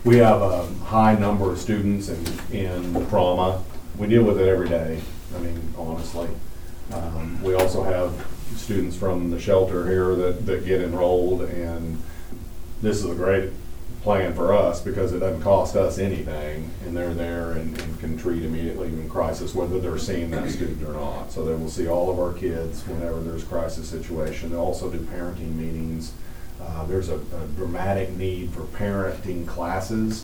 We have a high number of students in trauma. We deal with it every day, I mean, honestly. We also have students from the shelter here that get enrolled, and this is a great plan for us because it doesn't cost us anything, and they're there and can treat immediately in crisis, whether they're seeing that student or not. So they will see all of our kids whenever there's a crisis situation. They also do parenting meetings. There's a dramatic need for parenting classes